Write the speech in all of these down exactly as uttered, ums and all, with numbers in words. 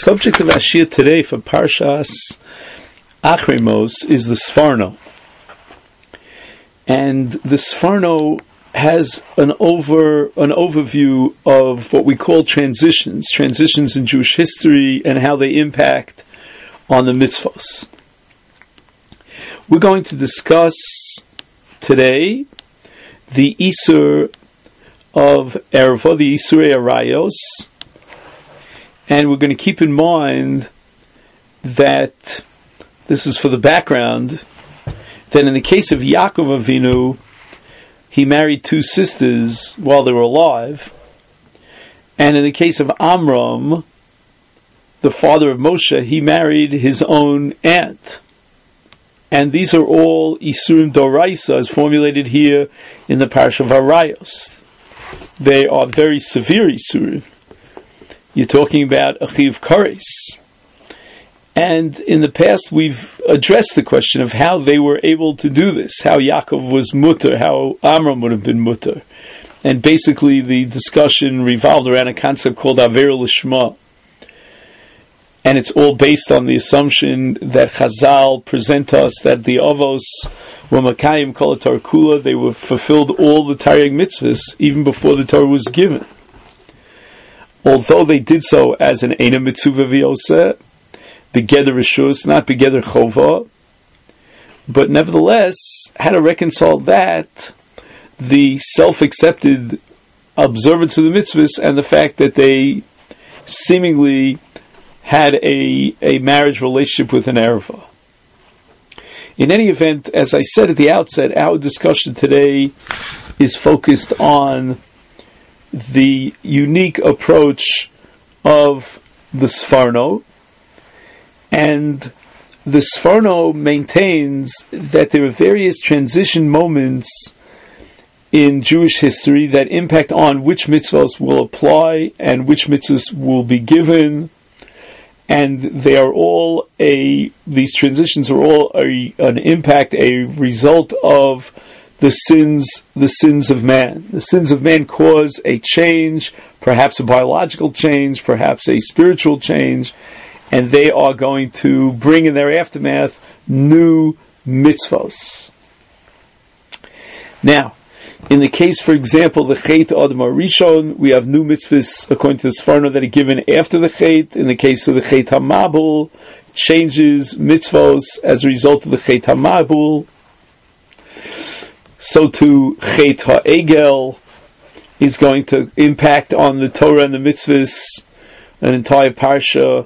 subject of Ashir today for Parshas Achremos is the Sforno. And the Sforno has an over an overview of what we call transitions, transitions in Jewish history and how they impact on the mitzvos. We're going to discuss today the Isur of Erva, the Isurei Arayos, and we're going to keep in mind that this is for the background, that in the case of Yaakov Avinu, he married two sisters while they were alive, and in the case of Amram, the father of Moshe, he married his own aunt. And these are all Isurim Doraisa, as formulated here in the Parsha of Arayos. They are very severe Isurim. You're talking about Achiv Kares. And in the past we've addressed the question of how they were able to do this, how Yaakov was mutter, how Amram would have been mutter. And basically the discussion revolved around a concept called Aver Lishma. And it's all based on the assumption that Chazal present us that the Avos were Makayim Kol HaTorah Kula, they were fulfilled all the Taryag mitzvahs even before the Torah was given. Although they did so as an Eina Mitzvah V'Yoseh, Begeder Rishus, not Begeder Chova, but nevertheless, how to reconcile that, the self-accepted observance of the mitzvahs, and the fact that they seemingly had a, a marriage relationship with an Erva. In any event, as I said at the outset, our discussion today is focused on the unique approach of the Sforno, and the Sforno maintains that there are various transition moments in Jewish history that impact on which mitzvahs will apply and which mitzvahs will be given, and they are all a these transitions are all a, an impact, a result of the sins, the sins of man. The sins of man cause a change, perhaps a biological change, perhaps a spiritual change, and they are going to bring in their aftermath new mitzvos. Now, in the case, for example, the Chet Adam Rishon, we have new mitzvahs according to the Sforno that are given after the Chet. In the case of the Chet HaMabul, changes mitzvos as a result of the Chet HaMabul. So too, Chet HaEgel is going to impact on the Torah and the mitzvahs. An entire parsha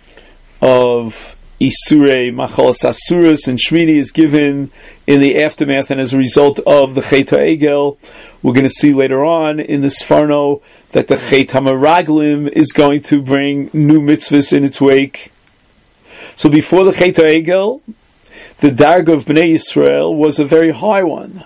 of Isurei Machalas Asuras and Shmini is given in the aftermath and as a result of the Chet HaEgel. We're going to see later on in the Sforno that the Chet HaMeraglim is going to bring new mitzvahs in its wake. So before the Chet HaEgel, the Darga of Bnei Yisrael was a very high one.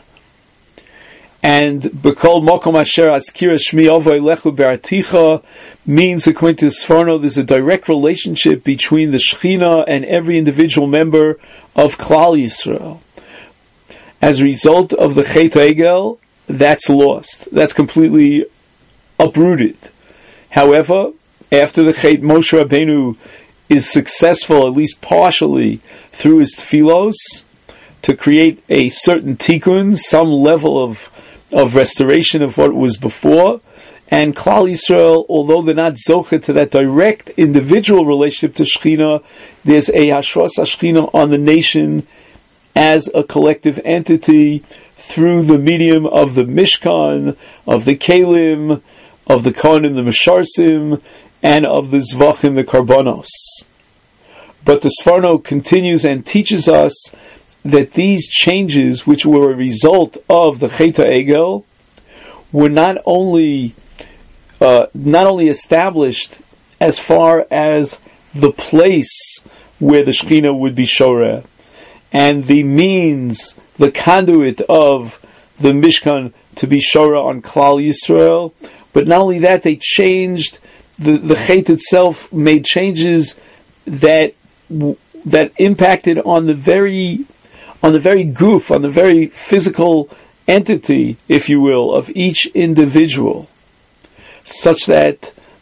And B'kol Mokom Asher Azkira Shmi Ovay Lechu Be'articha means, according to Sforno, there's a direct relationship between the Shechina and every individual member of Klal Yisrael. As a result of the Chet HaEgel, that's lost. That's completely uprooted. However, after the Chet, Moshe Rabbeinu is successful, at least partially, through his tefillos, to create a certain tikkun, some level of of restoration of what was before, and Klal Yisrael, although they're not zocher to that direct individual relationship to Shechina, there's a hashras Shechina on the nation as a collective entity through the medium of the Mishkan, of the Kelim, of the Kohanim, the Mesharsim, and of the Zvachim, the Karbonos. But the Sforno continues and teaches us that these changes, which were a result of the Chet HaEgel, were not only uh, not only established as far as the place where the Shekhinah would be Shoreh, and the means, the conduit of the Mishkan to be Shoreh on Klal Yisrael, but not only that, they changed, the, the Chet itself made changes that that impacted on the very on the very goof, on the very physical entity, if you will, of each individual, such that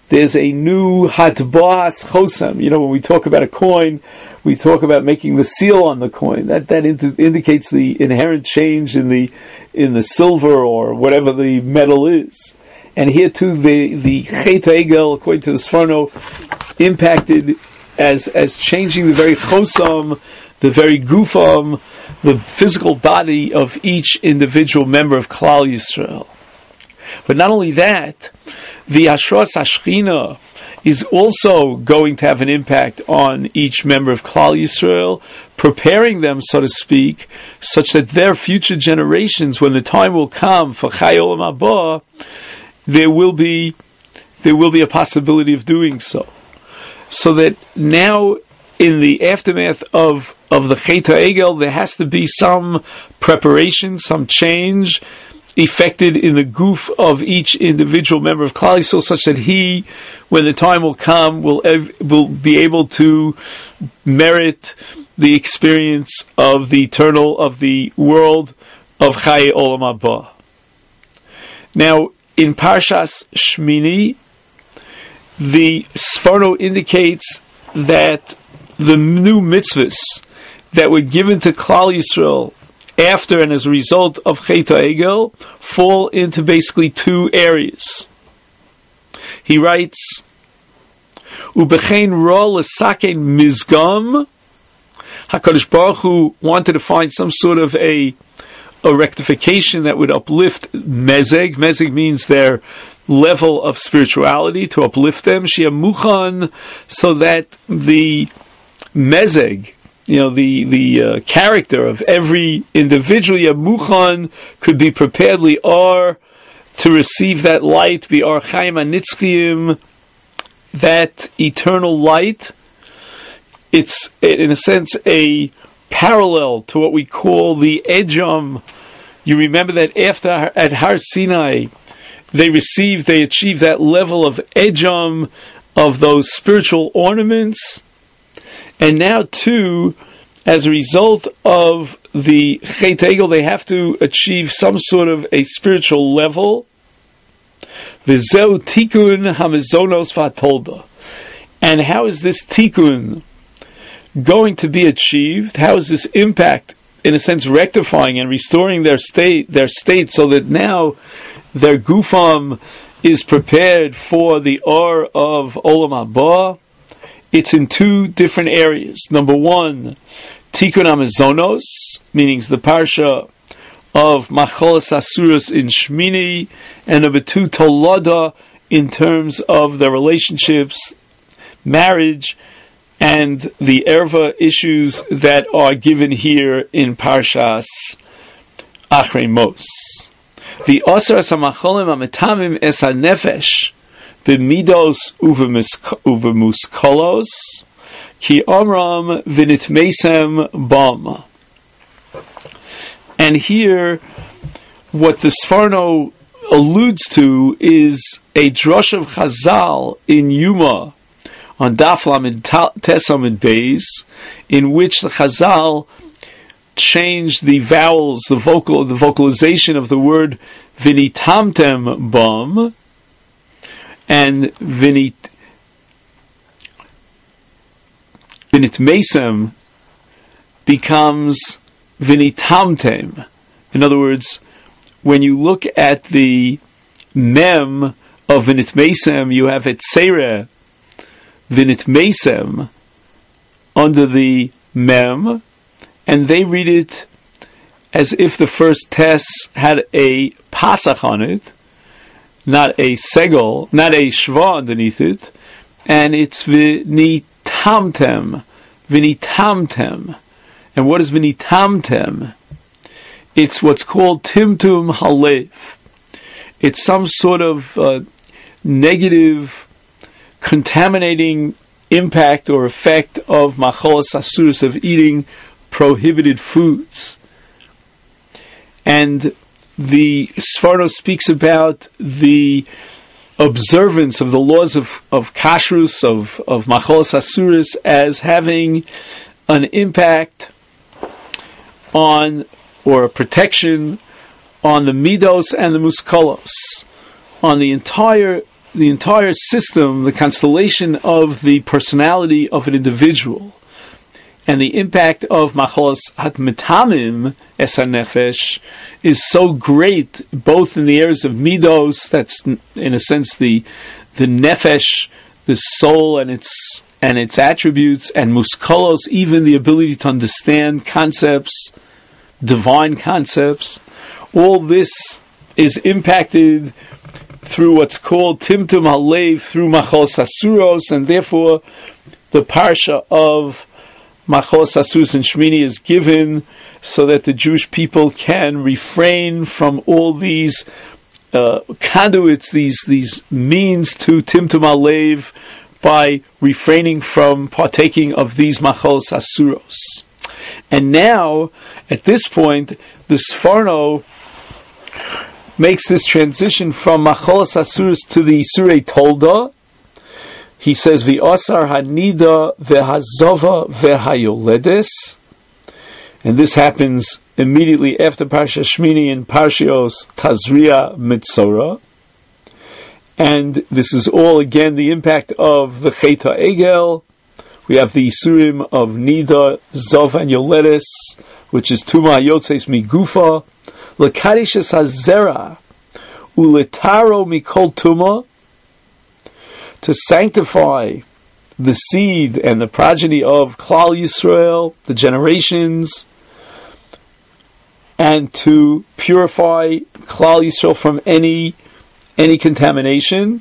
there's a new hatba'as chosem. You know, when we talk about a coin, we talk about making the seal on the coin. That that ind- indicates the inherent change in the in the silver or whatever the metal is. And here too, the the Chet Egel, according to the Sforno, impacted as as changing the very chosam, the very gufam, the physical body of each individual member of Klal Yisrael. But not only that, the Hashras Hashchina is also going to have an impact on each member of Klal Yisrael, preparing them, so to speak, such that their future generations, when the time will come for Chai Olam Haba, there will be there will be a possibility of doing so. So that now, in the aftermath of of the Chet Egel, there has to be some preparation, some change effected in the goof of each individual member of Klal Yisrael, such that he, when the time will come, will ev- will be able to merit the experience of the eternal, of the world of Chai Olam Haba. Now, in Parshas Shmini, the Sforno indicates that the new mitzvahs that were given to Klal Yisrael after and as a result of Chet Egel fall into basically two areas. He writes, Ubechein ro l'sakein mizgam. HaKadosh Baruch Hu wanted to find some sort of a a rectification that would uplift mezeg. Mezeg means their level of spirituality, to uplift them. Shia muchan, so that the mezeg, you know, the the uh, character of every individual Yamuchan could be prepared li'ar to receive that light, the Or Chaim HaNitzchiyim, that eternal light. It's, in a sense, a parallel to what we call the Edom. You remember that after, at Har Sinai, they received, they achieved that level of Edom, of those spiritual ornaments. And now, too, as a result of the Chet Egel, they have to achieve some sort of a spiritual level. V'zeu tikun hamizonos v'atolda. And how is this tikkun going to be achieved? How is this impact, in a sense, rectifying and restoring their state, their state, so that now their gufam is prepared for the Or of Olam Haba? It's in two different areas. Number one, Tikkun Amazonos, meaning the parsha of Macholas Asuros in Shmini, and number two, Tolada, in terms of the relationships, marriage, and the erva issues that are given here in Parshas Achrei Mos. The Osras HaMacholim HaMetamim Es HaNefesh B'midos uvemuskolos ki omram v'nitmeisem bam. And here, what the Sforno alludes to is a drush of Chazal in Yuma on Daf Lamed Tes Amud Beis, in which the Chazal changed the vowels, the vocal, the vocalization of the word v'nitamtem bam, and vinit vinitmesem becomes vinitamtem. In other words, when you look at the mem of vinitmesem, you have it seireh vinitmesem under the mem, and they read it as if the first tes had a pasach on it, not a segel, not a shva underneath it, and it's v'nitamtem, v'nitamtem. And what is v'nitamtem? It's what's called timtum halev. It's some sort of uh, negative, contaminating impact or effect of macholas asurus, of eating prohibited foods. And the Sforno speaks about the observance of the laws of, of kashrus, of, of macholas asuris, as having an impact on, or a protection on the midos and the muskolos, on the entire the entire system, the constellation of the personality of an individual, and the impact of macholos hatmetamim es hanefesh is so great, both in the areas of midos, that's in a sense the the nefesh, the soul and its and its attributes, and muskalos, even the ability to understand concepts, divine concepts. All this is impacted through what's called Timtum Halev, through Macholos Asuros, and therefore the parsha of Macholos Asuros and Shmini is given so that the Jewish people can refrain from all these uh, conduits, these these means to Timtum Halev, by refraining from partaking of these Macholos Asuros. And now, at this point, the Sforno makes this transition from Macholos Asuros to the Isurei Tolda. He says, V'osar hanida v'hazova v'hayoledes. And this happens immediately after Parsha Shmini in Parshios Tazria Mitzora. And this is all, again, the impact of the Chet HaEgel. We have the Isurim of Nida, Zov, and Yoledes, which is Tuma Yotzeis Migufa, Lekadish es Hazera, Uletaro Mikol Tuma, to sanctify the seed and the progeny of Klal Yisrael, the generations, and to purify Klal Yisrael from any any contamination.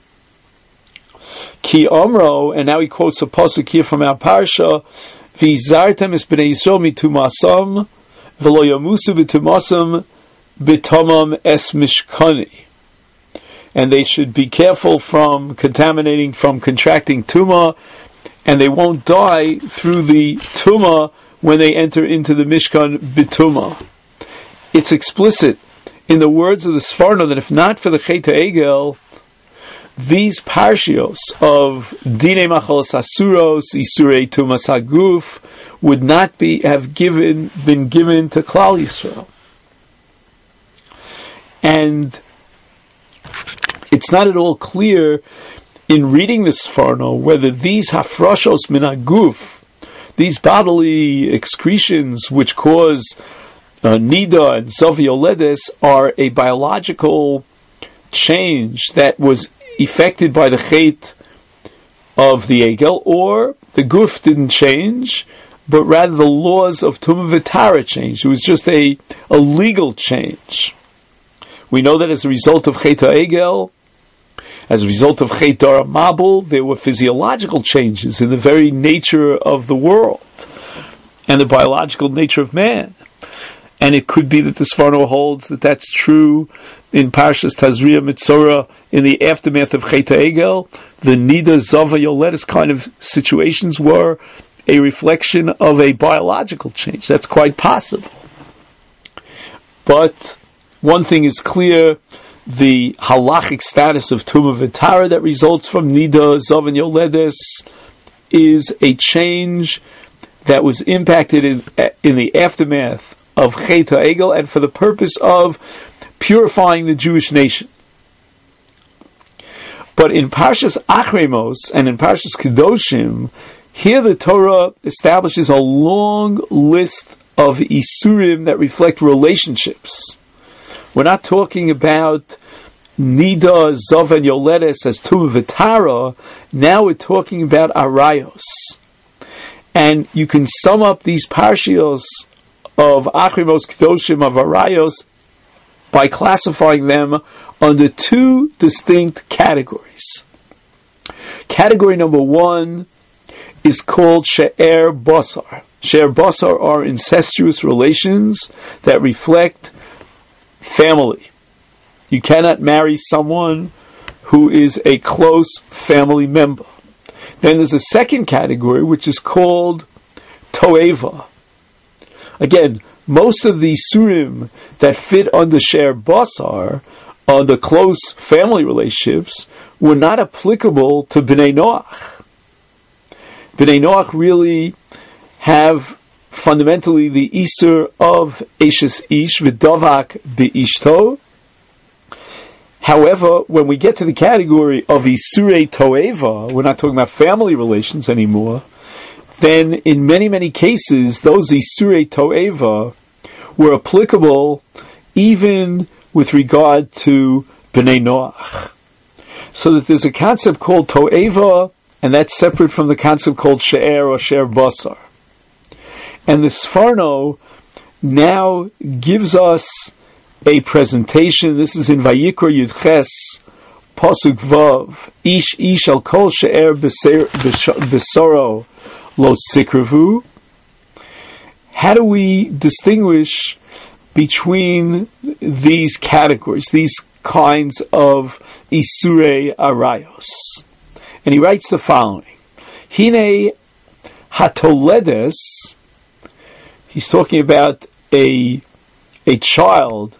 Ki Omro, and now he quotes a pasuk here from our parsha, V'zartem es b'nei Yisrael mitumasam, v'lo yamusu b'tumasam b'tomam es mishkani. And they should be careful from contaminating, from contracting tuma, and they won't die through the tuma when they enter into the Mishkan b'tuma. It's explicit in the words of the Sforno that if not for the Chet HaEgel, these parshios of Dinei Macholos Asuros, Isurei Tumas Haguf, would not be have given been given to Klal Yisrael. And it's not at all clear in reading the Sforno whether these hafroshos min haguf, these bodily excretions which cause uh, nida and zov yoledes, are a biological change that was effected by the chet of the egel, or the guf didn't change, but rather the laws of Tumah V'Tara changed. It was just a, a legal change. We know that as a result of Chet HaEgel, as a result of Chet Dara Mabul, there were physiological changes in the very nature of the world and the biological nature of man. And it could be that the Sforno holds that that's true in Parshas Tazria Mitzora, in the aftermath of Chet HaEgel. The Nida, Zava, Yoledes kind of situations were a reflection of a biological change. That's quite possible. But one thing is clear, the halachic status of Tumah V'Tara that results from Nida, Zav, and Yoledes is a change that was impacted in, in the aftermath of Chet HaEgel and for the purpose of purifying the Jewish nation. But in Parshas Achremos and in Parshas Kedoshim, here the Torah establishes a long list of Isurim that reflect relationships. We're not talking about Nida, Zov, and Yoledes as Tumah V'Tara. Now we're talking about Arayos. And you can sum up these parshios of Achremos, Kedoshim, of Arayos by classifying them under two distinct categories. Category number one is called She'er Basar. She'er Basar are incestuous relations that reflect family. You cannot marry someone who is a close family member. Then there's a second category which is called Toeva. Again, most of the Surim that fit under She'er Basar, under close family relationships, were not applicable to Bnei Noach. Bnei Noach really have fundamentally the Isur of Eshes Ish, V'davak Be'ishto. However, when we get to the category of Isurei Toeva, we're not talking about family relations anymore, then in many, many cases, those Isurei Toeva were applicable even with regard to Bnei Noach. So that there's a concept called Toeva, and that's separate from the concept called She'er or She'er Basar. And the Sforno now gives us a presentation. This is in Vayikra Yudches, Pasuk Vav, Ish Ish al Kol She'er Besoro Lo Sikravu. How do we distinguish between these categories, these kinds of Isurei Arayos? And he writes the following: Hine Hatoledes. He's talking about a a child.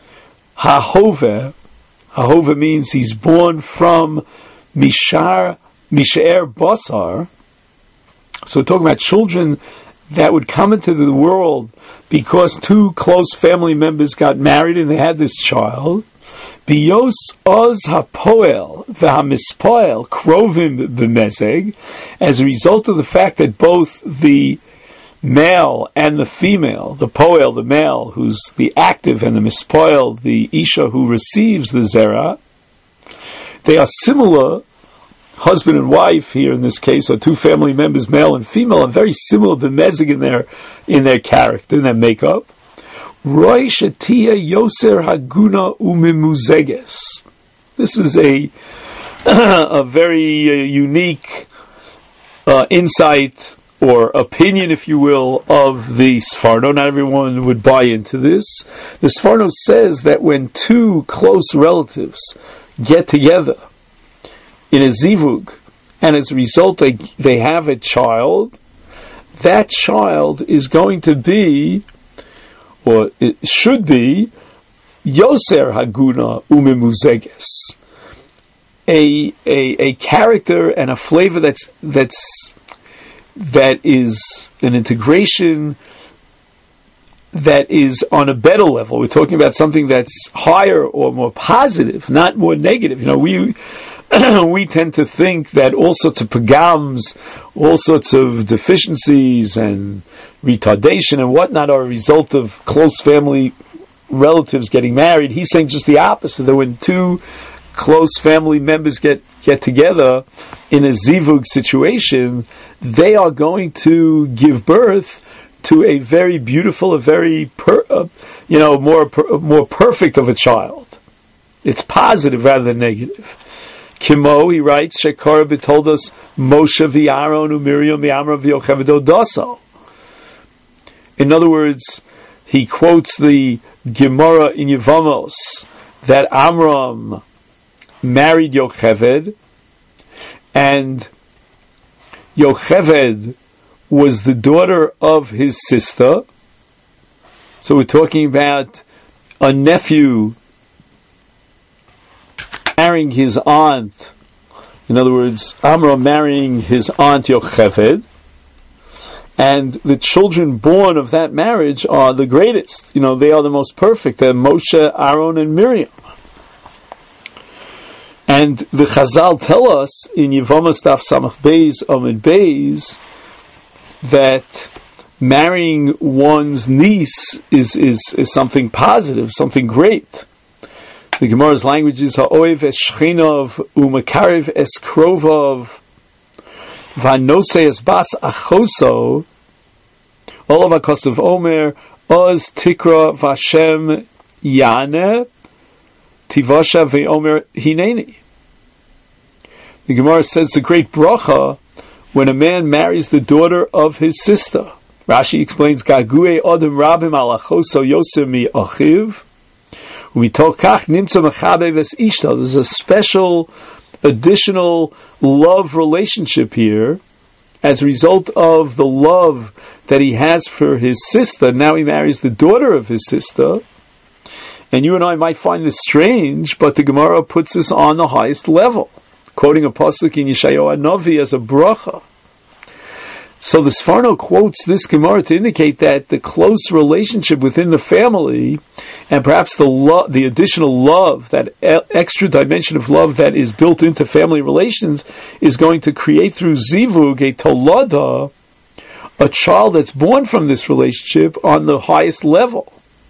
Hahove. Hahove means he's born from Mishar Mishaer Basar. So we're talking about children that would come into the world because two close family members got married and they had this child. Bios oz hapoel v'hamispoel krovim b'mezeg, as a result of the fact that both the male and the female, the poel, the male, who's the active, and the mispoel, the isha who receives the zera, they are similar. Husband and wife here in this case are two family members, male and female, and very similar b'mezeg in their in their character, in their makeup. Roy Shatia Yoser Haguna Umimuzeges. This is a a very uh, unique uh, insight or opinion, if you will, of the Sforno. Not everyone would buy into this. The Sforno says that when two close relatives get together in a zivug, and as a result they, they have a child, that child is going to be, or it should be, Yoser Haguna Umimuzeges, a, a a character and a flavor that's that's that is an integration that is on a better level. We're talking about something that's higher or more positive, not more negative. You know, we we tend to think that all sorts of pagams, all sorts of deficiencies and retardation and whatnot are a result of close family relatives getting married. He's saying just the opposite, that when two close family members get, get together in a zivug situation, they are going to give birth to a very beautiful, a very, per, uh, you know, more per, more perfect of a child. It's positive rather than negative. Kimo, he writes, Shekar told us Moshe v'Aaron u'Miriam v'Amram v'Yocheved odaso. In other words, he quotes the Gemara in Yevamos that Amram married Yocheved, and Yocheved was the daughter of his sister. So we're talking about a nephew marrying his aunt. In other words, Amram marrying his aunt Yocheved. And the children born of that marriage are the greatest. You know, they are the most perfect. They're Moshe, Aaron, and Miriam. And the Chazal tell us in Yevamos Daf Samach Beis Amud Beis that marrying one's niece is, is, is something positive, something great. The Gemara's language is Ha'oiv es shchinov u'makarev es krovov v'anose es bas achoso olav ha'kosav omer oz tikra v'ashem yane tivasha v'omer hineni. The Gemara says it's a great bracha when a man marries the daughter of his sister. Rashi explains Gaguei Odom Rabim al Achoso Yosef mi Achiv. There's a special additional love relationship here as a result of the love that he has for his sister. Now he marries the daughter of his sister. And you and I might find this strange, but the Gemara puts this on the highest level, quoting a pasuk in Yeshayahu Hanavi as a bracha. So the Sforno quotes this Gemara to indicate that the close relationship within the family and perhaps the lo- the additional love, that e- extra dimension of love that is built into family relations, is going to create through zivug a tolada, a child that's born from this relationship on the highest level.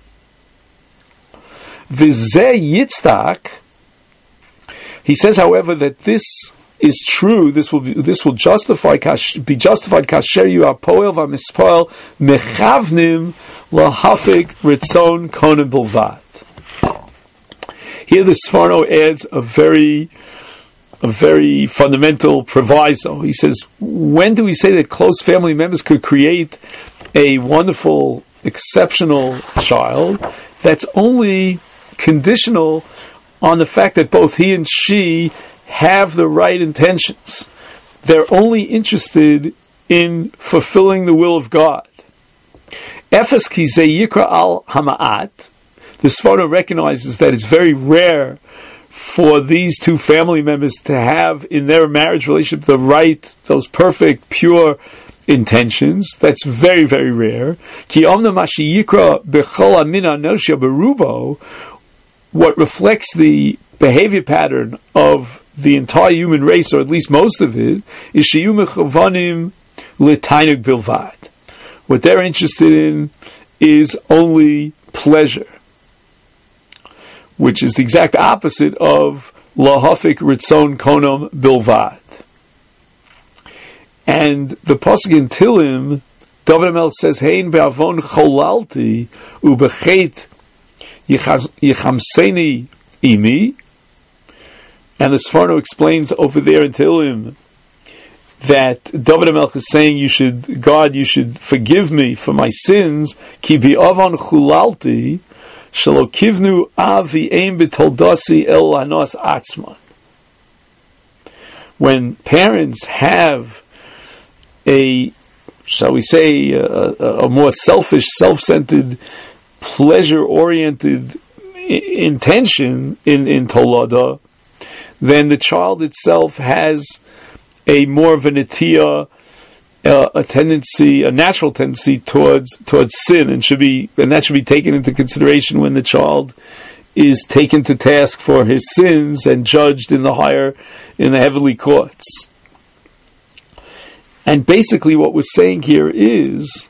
V'zeh yitztak. He says, however, that this is true. This will be, this will justify be justified kasher you apoel v'mispoel mechavnim lahafik ritzon konim bilvad. Here, the Sforno adds a very a very fundamental proviso. He says, when do we say that close family members could create a wonderful, exceptional child? That's only conditional on the fact that both he and she have the right intentions. They're only interested in fulfilling the will of God. Efes ki ze yikra al hama'at. The Sforno recognizes that it's very rare for these two family members to have in their marriage relationship the right, those perfect, pure intentions. That's very, very rare. Ki omna mashi yikra b'chol amina nosha berubo. What reflects the behavior pattern of the entire human race, or at least most of it, is shiyu mechavanim l'tainug bilvad. What they're interested in is only pleasure, which is the exact opposite of lahafik ritzon konom bilvad. And the pasuk in Tilim, David HaMelech says, "Hein be'avon cholalti ubechet yichamseni imi." And the Sforno explains over there in Tilim that David HaMelech is saying, "You should, God, you should forgive me for my sins." Ki bi'avon chulalti shelo kivnu avi ein b'toldasi el lanos atzman. When parents have a, shall we say, a, a, a more selfish, self-centered, pleasure-oriented I- intention in, in Tolada, then the child itself has a more of a netiya, uh, a tendency, a natural tendency towards towards sin, and should be, and that should be taken into consideration when the child is taken to task for his sins and judged in the higher, in the heavenly courts. And basically, what we're saying here is,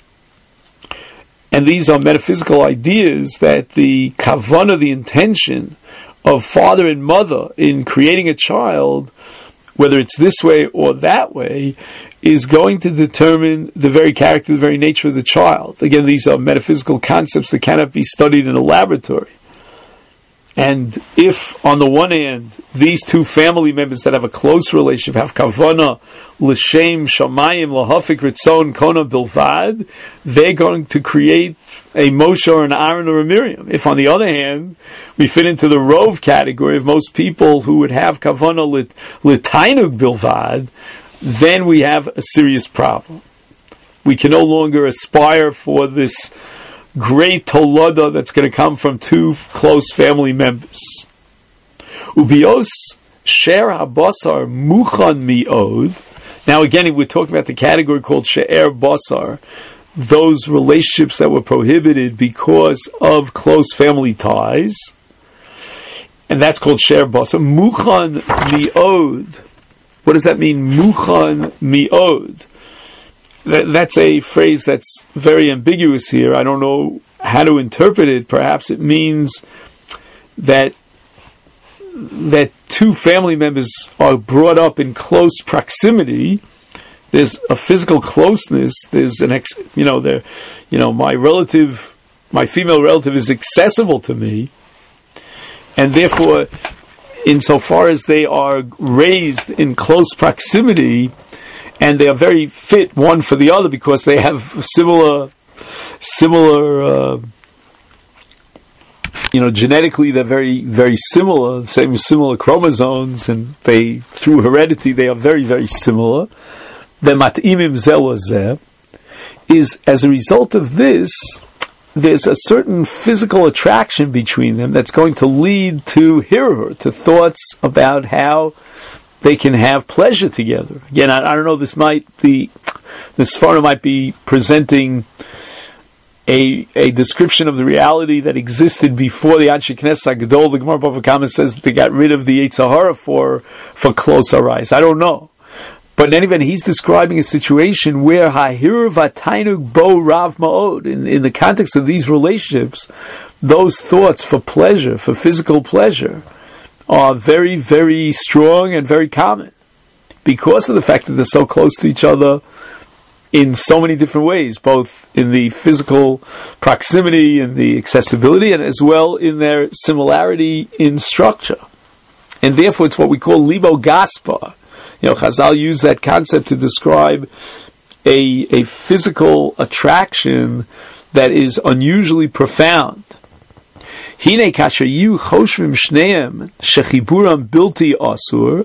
and these are metaphysical ideas, that the kavanah, the intention of father and mother in creating a child, whether it's this way or that way, is going to determine the very character, the very nature of the child. Again, these are metaphysical concepts that cannot be studied in a laboratory. And if, on the one hand, these two family members that have a close relationship have kavana, l'shem, shamayim, lahafik, ritzon, kona, bilvad, they're going to create a Moshe or an Aaron or a Miriam. If, on the other hand, we fit into the rov category of most people who would have kavana, l'tainug, bilvad, then we have a serious problem. We can no longer aspire for this great tolada that's going to come from two close family members. Ubios sher habasar muchan mi'od. Now again, we're talking about the category called she'er basar, those relationships that were prohibited because of close family ties, and that's called she'er basar. Muchan mi'od. What does that mean? Muchan mi'od. That's a phrase that's very ambiguous here. I don't know how to interpret it. Perhaps it means that that two family members are brought up in close proximity. There's a physical closeness. There's an ex, you know, there, you know, my relative, my female relative is accessible to me, and therefore, insofar as they are raised in close proximity, and they are very fit one for the other because they have similar, similar, uh, you know, genetically they're very, very similar, same similar chromosomes, and they, through heredity, they are very, very similar. The mat'imim zelazeh is, as a result of this, there's a certain physical attraction between them that's going to lead to hirur, to thoughts about how they can have pleasure together. Again, I, I don't know, this might be, the Sforno might be presenting a a description of the reality that existed before the Anshe Knesset Gadol. The Gemara Bava Kama says that they got rid of the Yetzer Hara for for close eyes. I don't know. But in any event, he's describing a situation where Hahir Vatainug Bo Rav Ma'od, in, in the context of these relationships, those thoughts for pleasure, for physical pleasure, are very, very strong and very common. Because of the fact that they're so close to each other in so many different ways, both in the physical proximity and the accessibility, and as well in their similarity in structure. And therefore it's what we call libo gaspa. You know, Chazal use that concept to describe a a physical attraction that is unusually profound. Hine kasher yu choshvim shneim shechiburam bilti asur.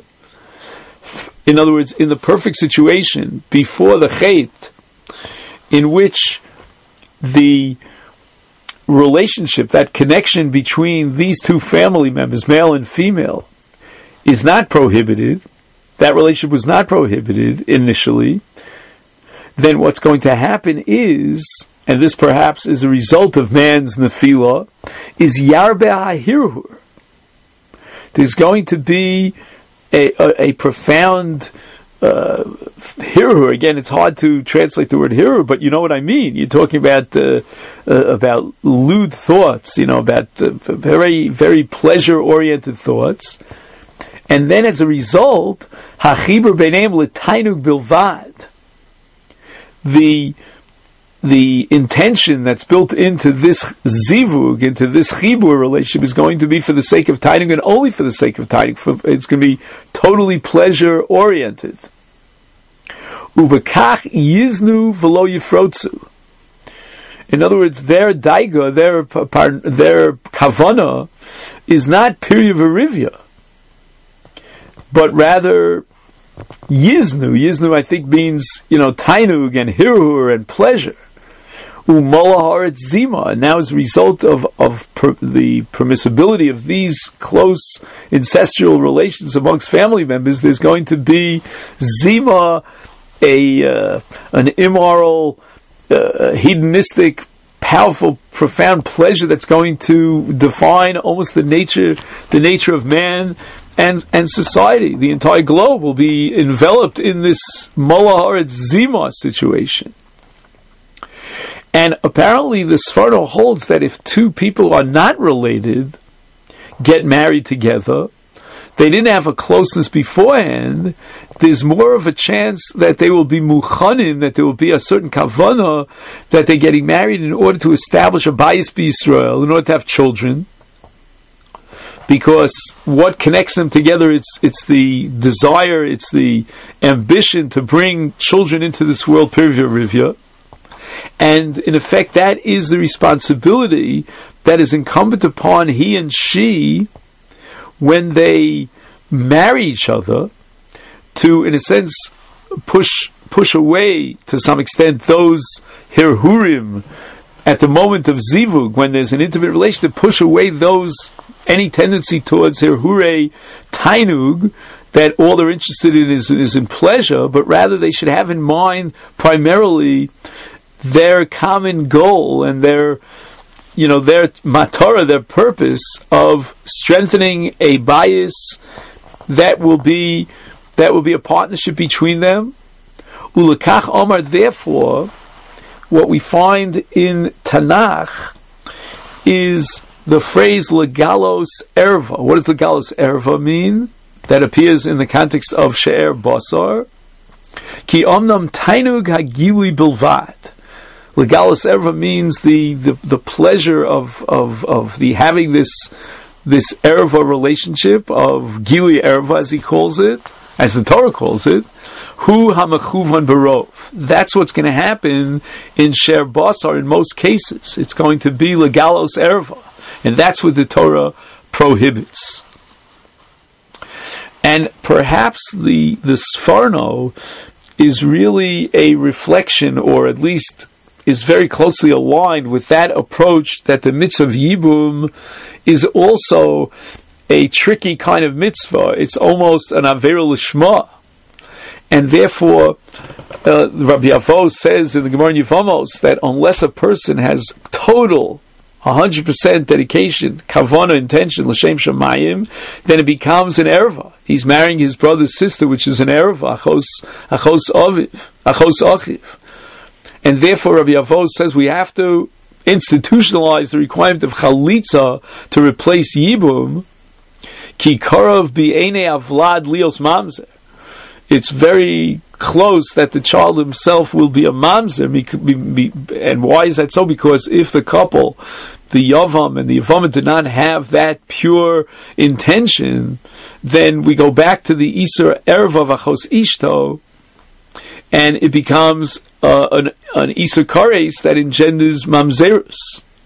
In other words, in the perfect situation before the chet, in which the relationship, that connection between these two family members, male and female, is not prohibited, that relationship was not prohibited initially, then what's going to happen is, and this perhaps is a result of man's nefilah, is yarbe ha'hirhur. There's going to be a, a, a profound uh, hirhur. Again, it's hard to translate the word hirhur, but you know what I mean. You're talking about uh, uh, about lewd thoughts, you know, about uh, very, very pleasure-oriented thoughts. And then as a result, hachibur b'neim l'tainug bilvad, the the intention that's built into this zivug, into this chibur relationship, is going to be for the sake of tainug and only for the sake of tainug. It's going to be totally pleasure oriented. Ubekach yiznu v'lo yifrotzu. In other words, their daiga, their their kavana, is not pirya v'rivya, but rather yiznu. Yiznu, I think, means, you know, tainug and hirhur and pleasure. Umola haret zima. And now, as a result of of per, the permissibility of these close incestual relations amongst family members, there's going to be zima, a uh, an immoral, uh, hedonistic, powerful, profound pleasure that's going to define almost the nature the nature of man and and society. The entire globe will be enveloped in this Mola Zima situation. And apparently the Sforno holds that if two people are not related, get married together, they didn't have a closeness beforehand, there's more of a chance that they will be muchanim, that there will be a certain kavana, that they're getting married in order to establish a bayis b'Yisrael, in order to have children. Because what connects them together, it's it's the desire, it's the ambition to bring children into this world, pirvya rivya. And in effect, that is the responsibility that is incumbent upon he and she when they marry each other, to, in a sense, push push away, to some extent, those hirhurim at the moment of zivug, when there's an intimate relation, to push away those, any tendency towards hirhure tainug, that all they're interested in is, is in pleasure, but rather they should have in mind primarily their common goal and their, you know, their matara, their purpose of strengthening a bias that will be that will be a partnership between them. Ulekach Omar, therefore, what we find in Tanakh is the phrase legalos erva. What does legalos erva mean? That appears in the context of she'er basar. Ki omnam tainug hagili bilvad. Legalos erva means the, the, the pleasure of, of, of the having this this erva relationship of gili erva, as he calls it, as the Torah calls it. Hu hamachuvan barov. That's what's going to happen in she'er basar in most cases. It's going to be legalos erva, and that's what the Torah prohibits. And perhaps the the Sforno is really a reflection, or at least is very closely aligned with that approach that the mitzvah of Yibum is also a tricky kind of mitzvah. It's almost an Avera Lishma. and therefore uh, Rabbi Avo says in the Gemara in Yevamos that unless a person has total one hundred percent dedication, kavana, intention, l'shem shamayim, then it becomes an erva. He's marrying his brother's sister, which is an erva, achos, achos aviv, achos achiv. And therefore Rabbi Avo says we have to institutionalize the requirement of chalitza to replace yibum, ki karov bi'enei avlad lios mamzer. It's very close that the child himself will be a mamzer. And why is that so? Because if the couple, the yavam and the yavam, did not have that pure intention, then we go back to the Isur Erva Vachos Ishto, and it becomes uh, an, an Isur Kares that engenders mamzerus.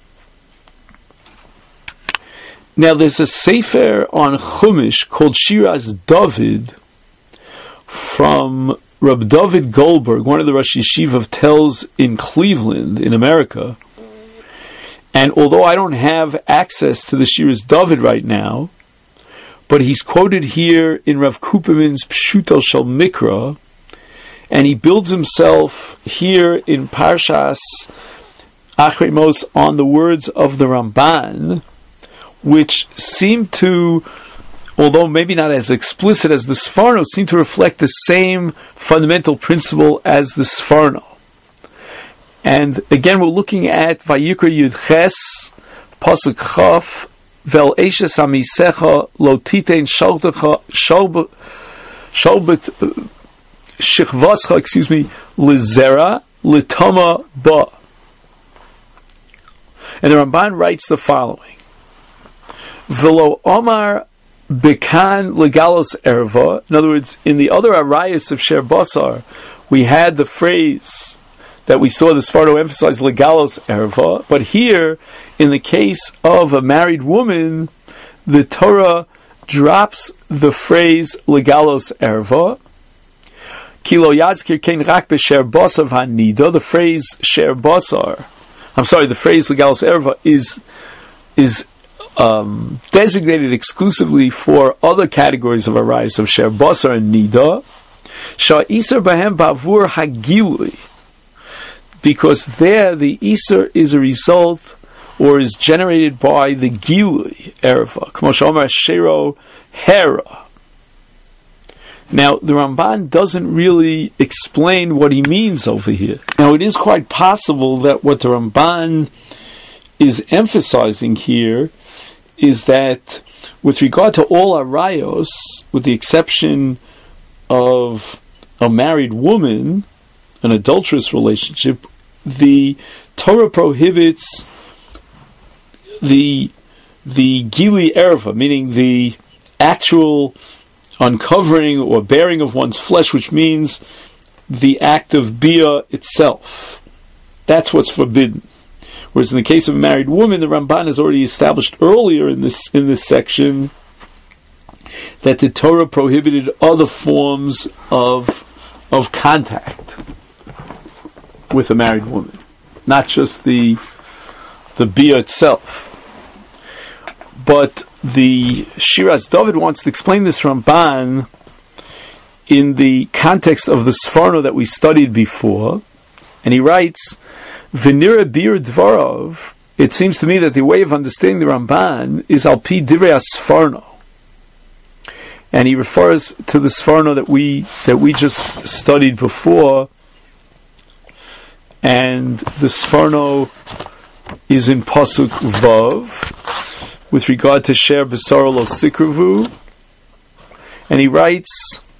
Now there's a sefer on Chumash called Shiras David from Reb David Goldberg, one of the Rosh Yeshiva of Telz in Cleveland, in America. And although I don't have access to the Shiras David right now, but he's quoted here in Rav Kuperman's Pshuto Shel Mikra, and he builds himself here in Parshas Achrei Mos on the words of the Ramban, which seem to, although maybe not as explicit as the Sforno, seem to reflect the same fundamental principle as the Sforno. And again, we're looking at Vayikra Yud Ches, Pasuk Chaf, Vel Eshes Amisecha, Lo Titein Shaltecha, Shalbet, Shichvascha, excuse me, Lizera, Litama Ba. And the Ramban writes the following: Velo Omar Bekan Legalos Erva. In other words, in the other arayos of Sher Basar, we had the phrase that we saw the Sfardo emphasize Legalos Erva, but here, in the case of a married woman, the Torah drops the phrase Legalos Erva. Kilo Yazkir Kein Rak B'Sher Basar V'Hanida. The phrase Sher Basar, I'm sorry, the phrase Legalos Erva is is Um, designated exclusively for other categories of arayos of Sher Basar and Nida, Shah Isur Bahem Bavur Hagilui, because there the Isur is a result or is generated by the Gilui Erva, Kmo Shomer Shero Hera. Now the Ramban doesn't really explain what he means over here. Now it is quite possible that what the Ramban is emphasizing here is that with regard to all arayos, with the exception of a married woman, an adulterous relationship, the Torah prohibits the the gili erva, meaning the actual uncovering or bearing of one's flesh, which means the act of bia itself. That's what's forbidden. Whereas in the case of a married woman, the Ramban has already established earlier in this in this section that the Torah prohibited other forms of of contact with a married woman, not just the the bia itself. But the Shiras David wants to explain this Ramban in the context of the Sforno that we studied before, and he writes, V'nira bir dvarov, it seems to me that the way of understanding the Ramban is al pi divrei Sforno. And he refers to the Sforno that we that we just studied before, and the Sforno is in Pasuk Vav with regard to Sher B'Sar Lo Sikruvu, and he writes,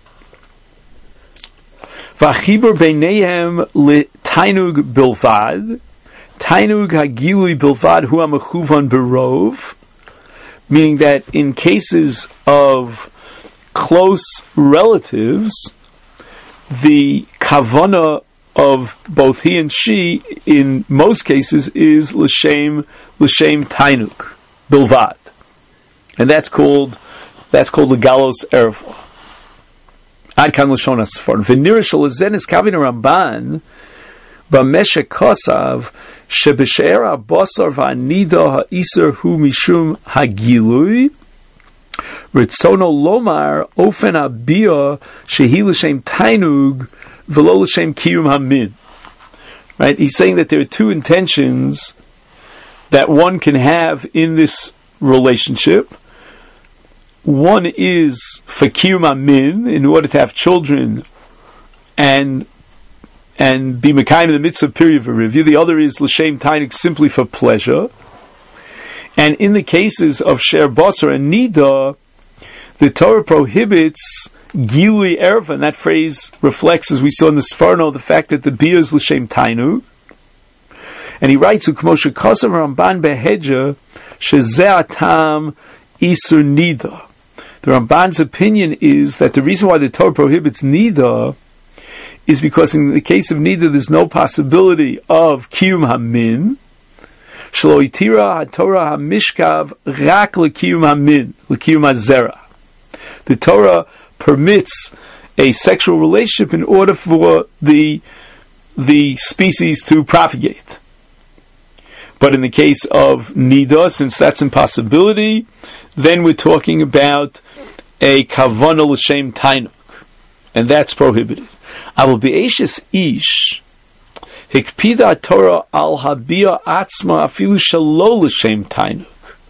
V'achibur beineihem li Tainug bilvad, Tainug hagilui bilvad hu ha'mechuvan berov, meaning that in cases of close relatives, the kavana of both he and she, in most cases, is l'shem l'shem Tainug bilvad, and that's called that's called the galos erva. Ad kan l'shon asfar. V'nira shalazen is kavin Ramban b'meshek kosav sheb'she'er ha'basar v'anida ha'isur hu mishum hagilui Ritzono lomar ofen abiyah shehi l'shem tainug v'lo l'shem kiyum hamin. Right? He's saying that there are two intentions that one can have in this relationship. One is for kiyum hamin, in order to have children and and be mekayim in the midst of period of review. The other is l'shem tainug, simply for pleasure. And in the cases of Sher Basar and Nida, the Torah prohibits Gilui Erva, and that phrase reflects, as we saw in the Sforno, the fact that the Bia is L'Shem Tainu. And he writes, Ukmoshe Kosav Ramban Behedja, Shezeh Atam Isur Nida. The Ramban's opinion is that the reason why the Torah prohibits Nida is because in the case of Nida, there's no possibility of Kiyum Hamin, Shlo itira haTorah hamishkav rak lekiyum hamin, lekiyum hazera. The Torah permits a sexual relationship in order for the the species to propagate. But in the case of Nida, since that's impossibility, then we're talking about a kavana l'shem tainuk, and that's prohibited. Avol be'eshes ish hikpida Torah al habia atzma afilu shelo l'shem tainuk.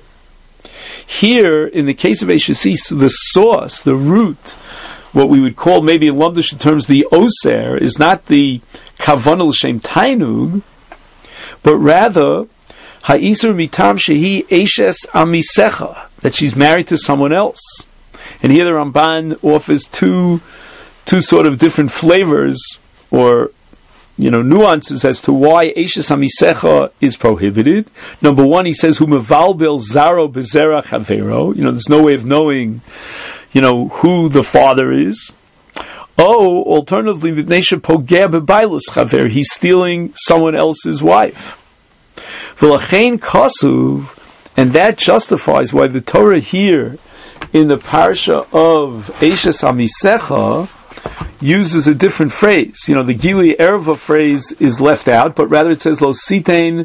Here, in the case of Eshes Ish, the source, the root, what we would call maybe in Lumdish terms the oser, is not the kavana l'shem tainug, but rather ha'isur mitam shehi eshes amisecha, that she's married to someone else. And here the Ramban offers two two sort of different flavors or you know nuances as to why eshes amisecha is prohibited. Number one, he says hu mevalbel zaro bezera chavero. You know, there's no way of knowing you know who the father is. Oh, alternatively, v'nei pogea bebailus chaver, he's stealing someone else's wife. V'lachein kasuv, and that justifies why the Torah here in the parsha of Eshes Amisecha uses a different phrase. You know, the Gili Erva phrase is left out, but rather it says Lo sitein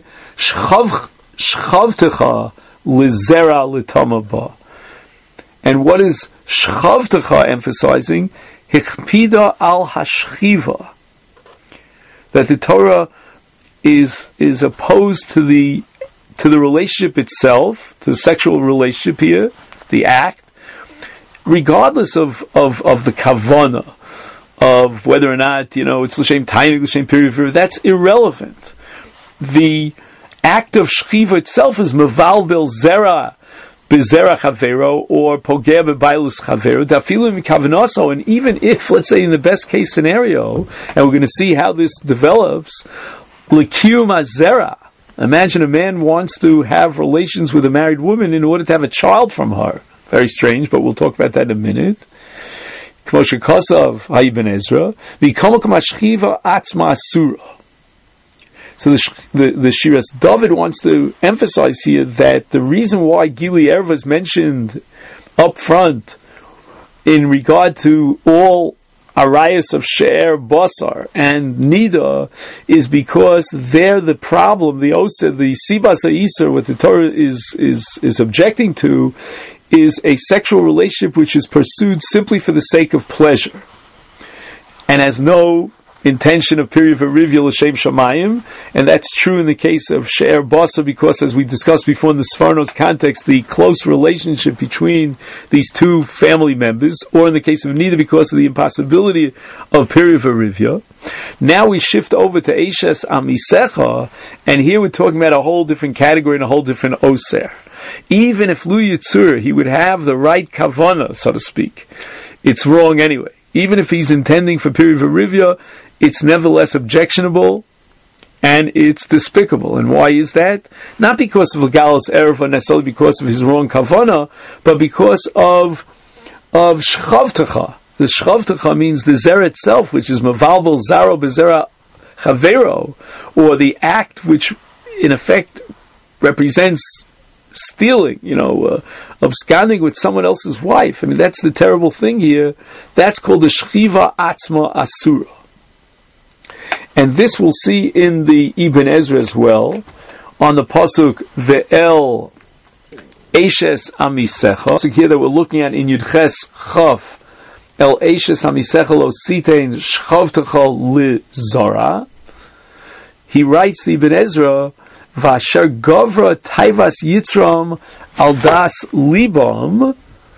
shchavtecha lizera litama ba. And what is shchavtecha emphasizing? Hikpida al hashchiva, that the Torah is is opposed to the to the relationship itself, to the sexual relationship here, the act, regardless of, of, of the kavana, of whether or not you know it's l'shem tainig, l'shem period. That's irrelevant. The act of shchiva itself is meval bel zera bezera chavero or pogea bebailus chavero dafilu mikavanaso. And even if, let's say, in the best case scenario, and we're going to see how this develops, l'kiyum azera. Imagine a man wants to have relations with a married woman in order to have a child from her. Very strange, but we'll talk about that in a minute. K'moshe Kosav Ha'ibn Ezra v'yikomok mashchiva atzma asura. So the, the, the Shiras David wants to emphasize here that the reason why Gili Erva is mentioned up front in regard to all Arayas of She'er Basar and Nida is because they're the problem, the Osa, the Sibas Ha'isar, what the Torah is, is, is objecting to, is a sexual relationship which is pursued simply for the sake of pleasure and has no intention of period of Rivya L'Shem Shamayim, and that's true in the case of She'er Basar because, as we discussed before in the Sforno's context, the close relationship between these two family members, or in the case of Nida because of the impossibility of period of Rivya. Now we shift over to Eshes Amisecha, and here we're talking about a whole different category and a whole different Oser. Even if Lu Yitzur, he would have the right kavana, so to speak, it's wrong anyway. Even if he's intending for period of Rivya, it's nevertheless objectionable and it's despicable. And why is that? Not because of Legalos Erva, necessarily because of his wrong kavana, but because of of shchavtecha. The shchavtecha means the zera itself, which is mavalvel zaro bezera chavero, or the act which in effect represents stealing, you know, uh, of scanning with someone else's wife. I mean, that's the terrible thing here. That's called the shchiva atzma asura. And this we'll see in the Ibn Ezra as well, on the pasuk ve'el Eishes Amisecha. So here that we're looking at in Yudches Chav, El Eishes Amisecha Lo Sitein Shchavtecha Li Zora. He writes the Ibn Ezra, Vasher Gavra Taivas Yitzram Al Das Libam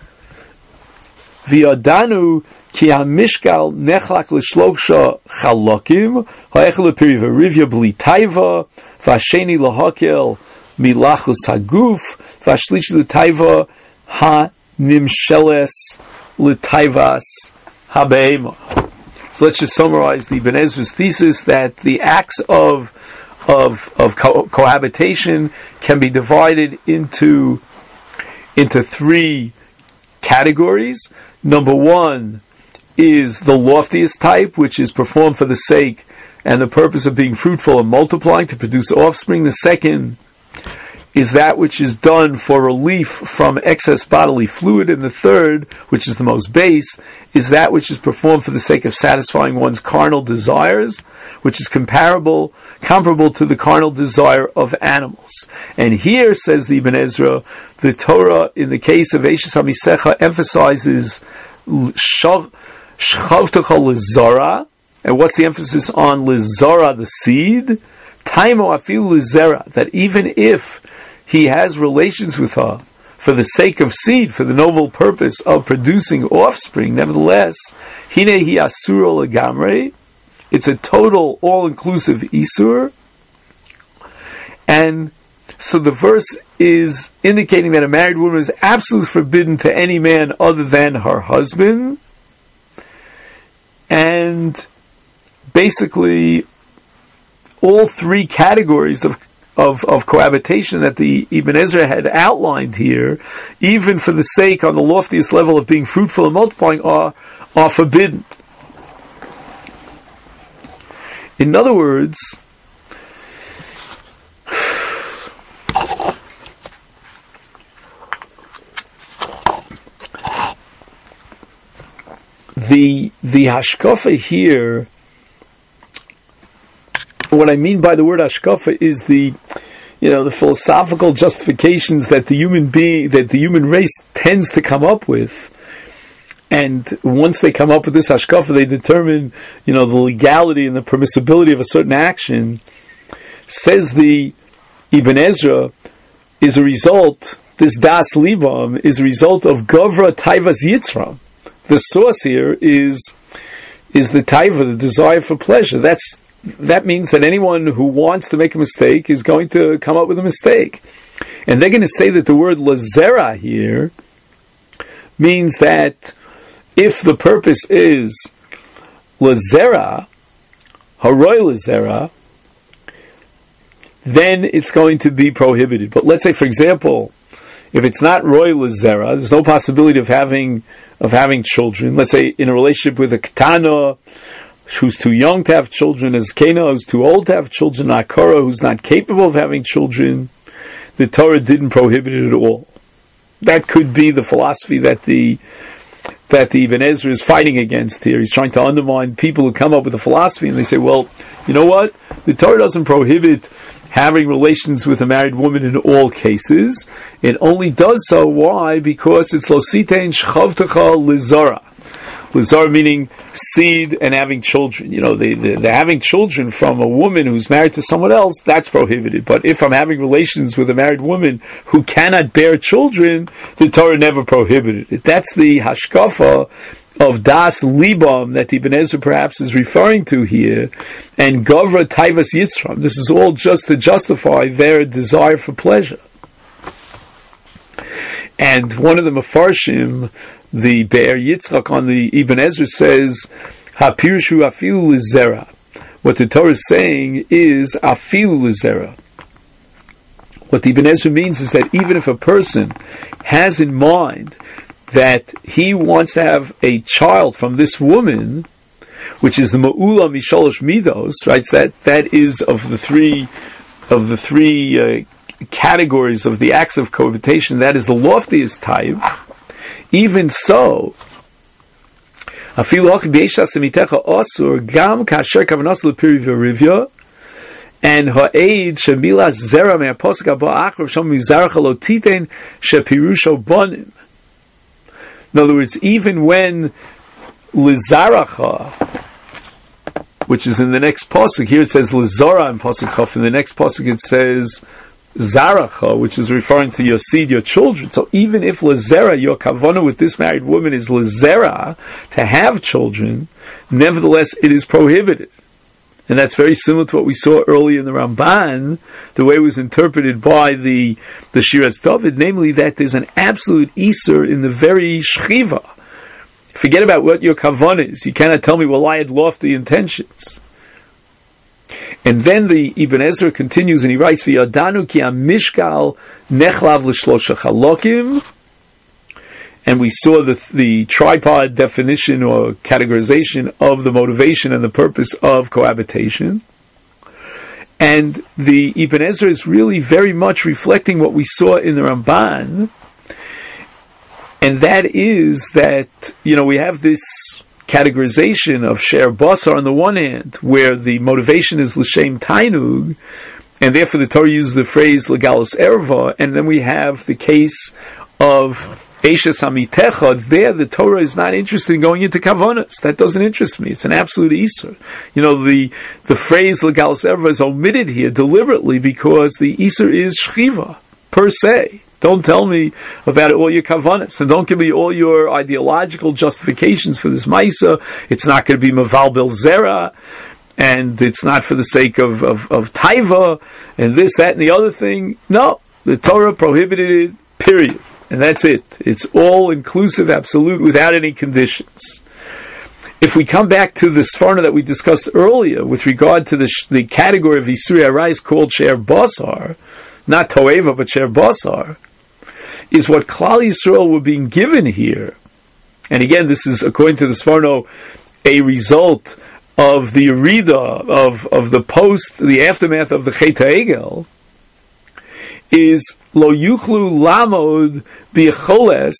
V'Yadanu Ki HaMishkal Nechlak L'Shloksha Chalokim Ha'echel L'Piri V'Rivya B'Li Taiva V'Asheni L'Hakel Milachus Haguf V'Ashlish L'Taiva Ha-Nimsheles L'Taivas Ha-Be'ema. So let's just summarize the Ibn Ezra's thesis that the acts of of of co- cohabitation can be divided into into three categories. Number one is the loftiest type, which is performed for the sake and the purpose of being fruitful and multiplying to produce offspring. The second is that which is done for relief from excess bodily fluid. And the third, which is the most base, is that which is performed for the sake of satisfying one's carnal desires, which is comparable, comparable to the carnal desire of animals. And here, says the Ibn Ezra, the Torah, in the case of Eishes HaMisecha, emphasizes Shchavtecha L'Zara. And what's the emphasis on L'Zara, the seed? Taimo Afilu L'Zera, that even if he has relations with her for the sake of seed, for the noble purpose of producing offspring, nevertheless, hine hi asura legamre, it's a total, all-inclusive isur. And so the verse is indicating that a married woman is absolutely forbidden to any man other than her husband. And basically, all three categories of Of, of cohabitation that the Ibn Ezra had outlined here, even for the sake on the loftiest level of being fruitful and multiplying, are, are forbidden. In other words, the the hashkafa here, what I mean by the word hashkafa is the, you know, the philosophical justifications that the human being, that the human race tends to come up with. And once they come up with this hashkafa, they determine, you know, the legality and the permissibility of a certain action. Says the Ibn Ezra, is a result, this das libam is a result of gavra taivas yitzram. The source here is is the taiva, the desire for pleasure. That's That means that anyone who wants to make a mistake is going to come up with a mistake. And they're going to say that the word lazera here means that if the purpose is lazera, haroy lazera, then it's going to be prohibited. But let's say, for example, if it's not roy lazera, there's no possibility of having of having children. Let's say in a relationship with a ketana, who's too young to have children, as Kena, who's too old to have children, Akara, who's not capable of having children, the Torah didn't prohibit it at all. That could be the philosophy that the that the Ibn Ezra is fighting against here. He's trying to undermine people who come up with a philosophy and they say, well, you know what? The Torah doesn't prohibit having relations with a married woman in all cases. It only does so, why? Because it's lo sitein shchavtecha lizara. Lizar meaning seed and having children. You know, they, they, they're having children from a woman who's married to someone else, that's prohibited. But if I'm having relations with a married woman who cannot bear children, the Torah never prohibited it. That's the hashkafa of das libam that Ibn Ezra perhaps is referring to here. And gavra taivas yitzram. This is all just to justify their desire for pleasure. And one of the Mefarshim, the Be'er Yitzchak on the Ibn Ezra says, "Hapirshu afilu lizera." What the Torah is saying is afilu lizera. What the Ibn Ezra means is that even if a person has in mind that he wants to have a child from this woman, which is the Ma'ula Misholosh Midos, right? So that that is of the three of the three uh, categories of the acts of cohabitation. That is the loftiest type. Even so, And ha'ed shemila zera me'aposik haba achrav shom mizarcha lo titein shepirusho bonim. In other words, even when lizaracha, which is in the next pasuk, here it says lizora in pasuk chaf. In the next pasuk it says zaracha, which is referring to your seed, your children. So even if lizera, your kavanah with this married woman is lizera, to have children, nevertheless it is prohibited. And that's very similar to what we saw earlier in the Ramban, the way it was interpreted by the the Shiras David, namely that there's an absolute Isur in the very Shchiva. Forget about what your kavanah is. You cannot tell me, well, I had lofty intentions. And then the Ibn Ezra continues and he writes, V'yadanu ki ha-mishkal nechlav l'shlosha chalokim. And we saw the the tripod definition or categorization of the motivation and the purpose of cohabitation. And the Ibn Ezra is really very much reflecting what we saw in the Ramban. And that is that, you know, we have this categorization of Sher Basar on the one hand, where the motivation is L'Shem Tainug, and therefore the Torah uses the phrase Legalos Erva, and then we have the case of Eishes Hamitecha. There the Torah is not interested in going into Kavanas. That doesn't interest me. It's an absolute Isur. You know, the the phrase Legalos Erva is omitted here deliberately because the Isur is Shchiva, per se. Don't tell me about all your kavanas, and don't give me all your ideological justifications for this Maisa. It's not going to be Maval Bil Zera, and it's not for the sake of, of, of Taiva, and this, that, and the other thing. No, the Torah prohibited it, period. And that's it. It's all inclusive, absolute, without any conditions. If we come back to the Sfarna that we discussed earlier, with regard to the, the category of Yisuri Arais called Sher Basar, not Toeva, but Sher Basar, is what Klal Yisrael were being given here. And again, this is, according to the Sforno, a result of the Yerida, of, of the post, the aftermath of the Chet HaEgel, is Lo Yuchlu Lamod B'Yecholes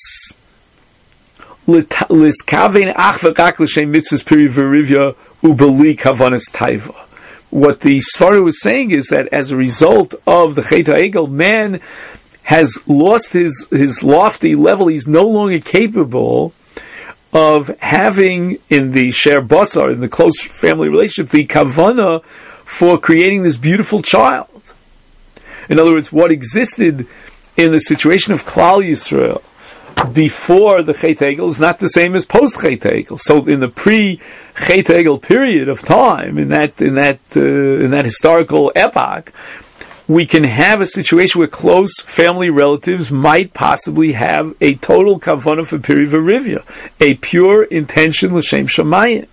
Liskavein Ach V'Rak L'Shem Mitzvahs Piri V'Rivya Ubeli Kavanas Taiva. What the Sforno was saying is that as a result of the Chet HaEgel, man has lost his, his lofty level. He's no longer capable of having, in the Sher Basar, in the close family relationship, the kavanah for creating this beautiful child. In other words, what existed in the situation of Klal Yisrael before the Chet HaEgel is not the same as post Chet HaEgel. So in the pre Chet HaEgel period of time, in that in that uh, in that historical epoch, we can have a situation where close family relatives might possibly have a total kavanah for piri v'rivya, a pure intention l'shem shamayim.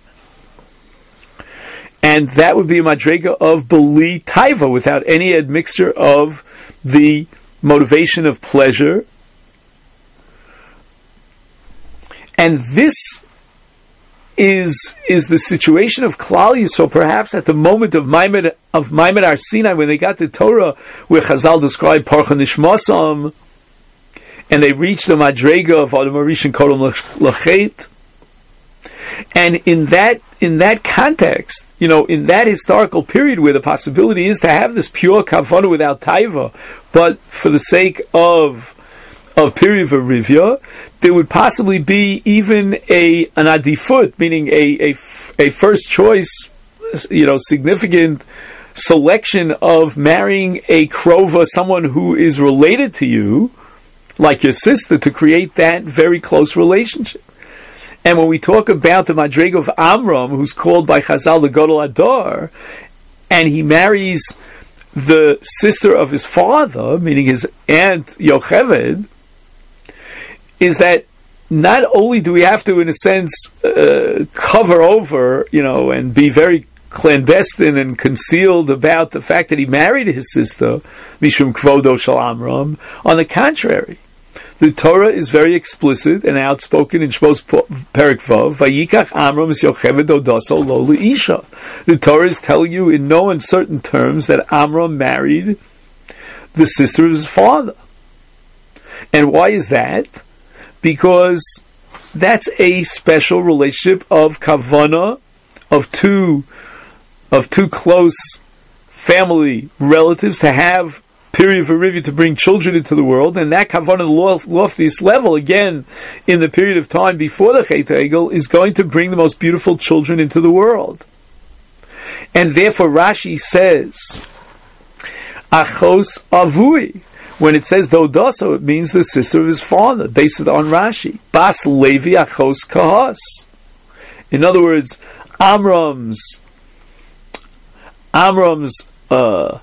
And that would be a madrega of beli taiva, without any admixture of the motivation of pleasure. And this is is the situation of Klal Yisrael, perhaps at the moment of Maimed of Maimed Har Sinai, when they got the Torah, where Chazal described Parcha Nishmasam, and they reached the Madrega of Adam Arishan Kodom Lachet. And in that in that context, you know, in that historical period where the possibility is to have this pure kavanah without taiva, but for the sake of of Piri V'Rivya, there would possibly be even a an adifut, meaning a, a, a first choice, you know, significant selection of marrying a krova, someone who is related to you, like your sister, to create that very close relationship. And when we talk about the Madrega of Amram, who's called by Chazal the Godol Adar, and he marries the sister of his father, meaning his aunt Yocheved, is that not only do we have to, in a sense, uh, cover over, you know, and be very clandestine and concealed about the fact that he married his sister, Mishum Kvodo Shel Amram. On the contrary, the Torah is very explicit and outspoken in Shmos Perek Vav, Vayikach Amram es Yocheved Odaso lo leisha. The Torah is telling you in no uncertain terms that Amram married the sister of his father. And why is that? Because that's a special relationship of kavanah, of two, of two close family relatives to have period of Rivya to bring children into the world, and that kavanah, the loftiest level, again, in the period of time before the Chet Egel, is going to bring the most beautiful children into the world. And therefore Rashi says, Achos Avui. When it says Dodaso, it means the sister of his father, based on Rashi. Bas Levi Achos Kahas. In other words, Amram's Amram's uh,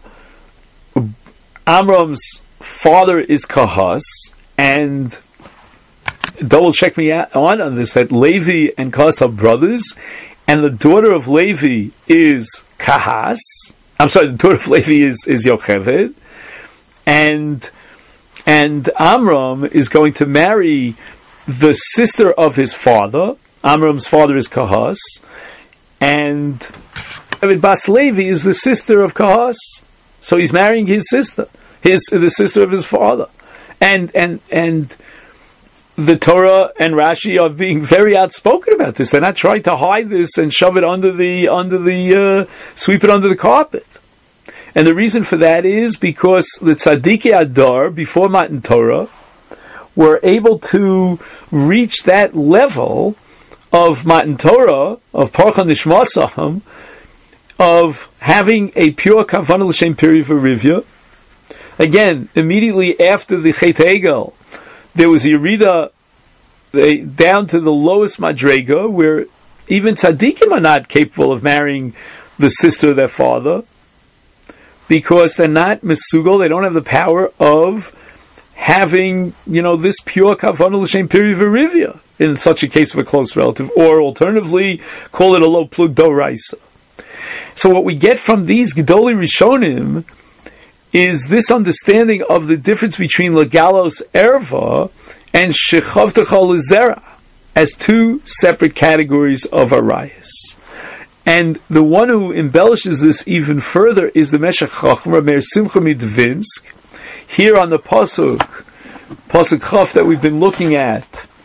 Amram's father is Kahas, and double check me on on this, that Levi and Kahas are brothers, and the daughter of Levi is Kahas. I'm sorry, the daughter of Levi is, is Yocheved, and and Amram is going to marry the sister of his father. Amram's father is Kahas, and Bas Levi is the sister of Kahas. So he's marrying his sister, his the sister of his father, and and and the Torah and Rashi are being very outspoken about this. They're not trying to hide this and shove it under the under the uh, sweep it under the carpet. And the reason for that is because the Tzaddikei Adar before Matan Torah were able to reach that level of Matan Torah, of Parcha Nishmasaham, of having a pure Kavanah L'Shem period for Rivya. Again, immediately after the Chet Egel, there was a Yerida they, down to the lowest Madrega, where even Tzaddikim are not capable of marrying the sister of their father, because they're not Mesugal, they don't have the power of having, you know, this pure Kavanah L'Shem period for Rivya, in such a case of a close relative, or alternatively, call it a low plug doraisa. So what we get from these Gedolei Rishonim is this understanding of the difference between Legalos Erva and Shechavtecha L'Zera as two separate categories of Arayas. And the one who embellishes this even further is the Meshech Chochmah, Meir Simcha Midvinsk, here on the Pasuk, Pasuk Chaf that we've been looking at.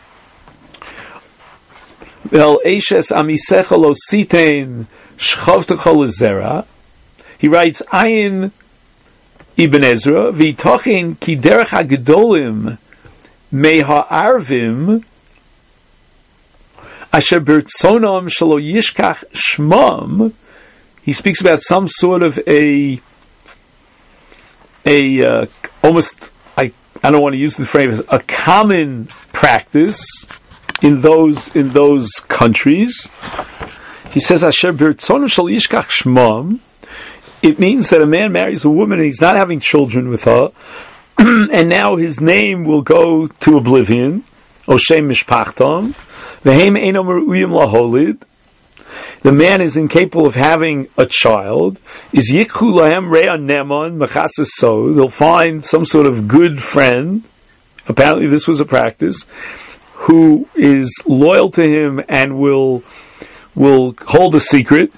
El Eishes Amisecha Lo Sitein Shechavtecha L'Zera. He writes, Ayin Ibn Ezra, V'itochin ki derech ha'gedolim mei ha'arvim asher bertzonam shelo yishkach shmam. He speaks about some sort of a a uh, almost, I I don't want to use the phrase, a common practice in those in those countries. He says asher bertzonam shelo yishkach shmam. It means that a man marries a woman and he's not having children with her, and now his name will go to oblivion. Oshem mishpachtam, v'hem eino meru'im laholid. The man is incapable of having a child. Is yikhu lahem rea nemon mechasas so. They'll find some sort of good friend. Apparently, this was a practice. Who is loyal to him and will will hold a secret.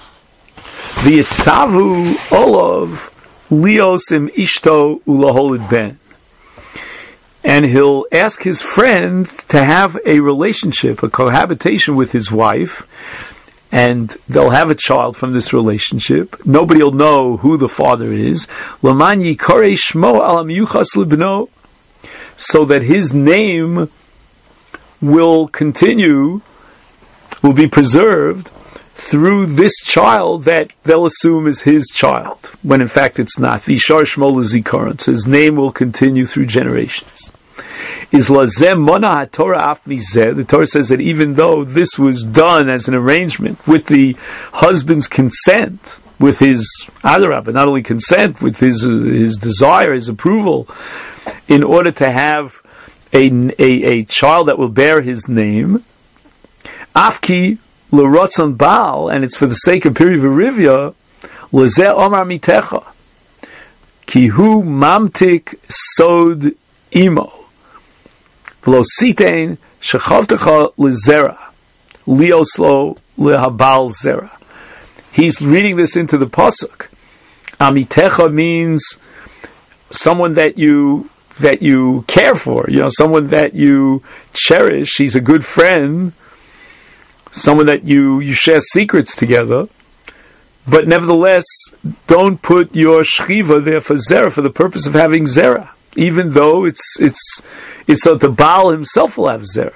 V'yitzavu olav liosim ishto ulaholid ben, and he'll ask his friend to have a relationship, a cohabitation with his wife, and they'll have a child from this relationship. Nobody will know who the father is. L'man yikarei shmo al miyuchas libno, so that his name will continue, will be preserved through this child that they'll assume is his child, when in fact it's not. Vishar Shmo L'Zikaron, so his name will continue through generations. Is Lazem Mona HaTorah Af Mizeh, the Torah says that even though this was done as an arrangement with the husband's consent, with his Adarab, but not only consent, with his uh, his desire, his approval, in order to have a, a, a child that will bear his name, Afki L'rotzon Baal, and it's for the sake of Piri V'Rivya, L'zeh Omar Mitecha, Ki hu mamtik sod imo, V'lo sitein shechavtecha l'zera, lioslo lehabal zera. He's reading this into the pasuk. Amitecha means someone that you that you care for, you know, someone that you cherish. He's a good friend. Someone that you, you share secrets together. but nevertheless, don't put your shchiva there for zera, for the purpose of having zera, even though it's it's it's that the Baal himself will have zera.